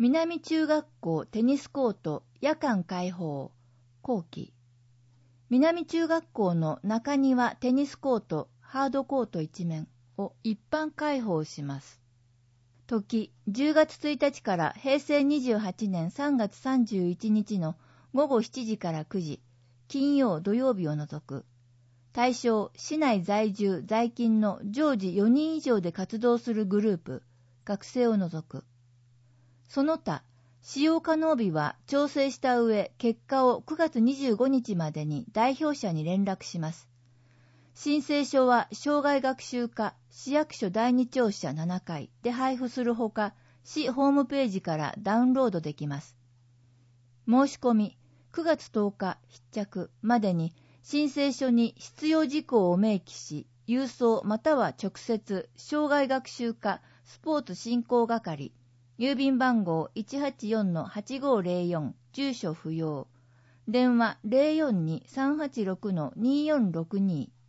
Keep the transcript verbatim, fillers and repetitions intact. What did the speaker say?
南中学校テニスコート夜間開放後期。南中学校の中庭テニスコートハードコート一面を一般開放します。時じゅうがつついたちからへいせいにじゅうはちねんさんがつさんじゅういちにちのごごしちじからくじ、金曜土曜日を除く。対象市内在住在勤の常時よにん以上で活動するグループ、学生を除く。その他、使用可能日は調整した上、結果をくがつにじゅうごにちまでに代表者に連絡します。申請書は障害学習課市役所だいに庁舎ななかいで配布するほか、市ホームページからダウンロードできます。申し込みくがつとおか必着までに申請書に必要事項を明記し、郵送または直接障害学習課スポーツ振興係郵便番号 いちはちよんのはちごーぜろよん 住所不要電話 ゼロよんにさんはちろくのにーよんろくに